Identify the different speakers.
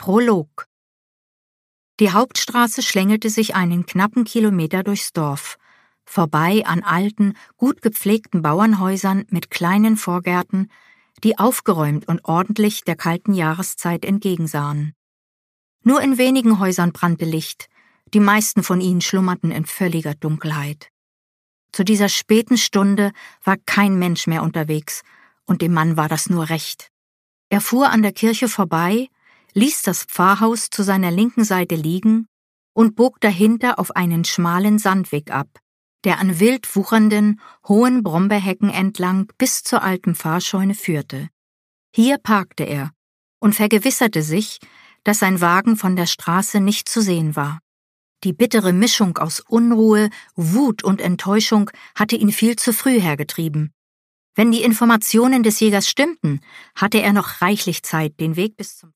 Speaker 1: Prolog. Die Hauptstraße schlängelte sich einen knappen Kilometer durchs Dorf, vorbei an alten, gut gepflegten Bauernhäusern mit kleinen Vorgärten, die aufgeräumt und ordentlich der kalten Jahreszeit entgegensahen. Nur in wenigen Häusern brannte Licht, die meisten von ihnen schlummerten in völliger Dunkelheit. Zu dieser späten Stunde war kein Mensch mehr unterwegs, und dem Mann war das nur recht. Er fuhr an der Kirche vorbei, ließ das Pfarrhaus zu seiner linken Seite liegen und bog dahinter auf einen schmalen Sandweg ab, der an wild wuchernden, hohen Brombeerhecken entlang bis zur alten Pfarrscheune führte. Hier parkte er und vergewisserte sich, dass sein Wagen von der Straße nicht zu sehen war. Die bittere Mischung aus Unruhe, Wut und Enttäuschung hatte ihn viel zu früh hergetrieben. Wenn die Informationen des Jägers stimmten, hatte er noch reichlich Zeit, den Weg bis zum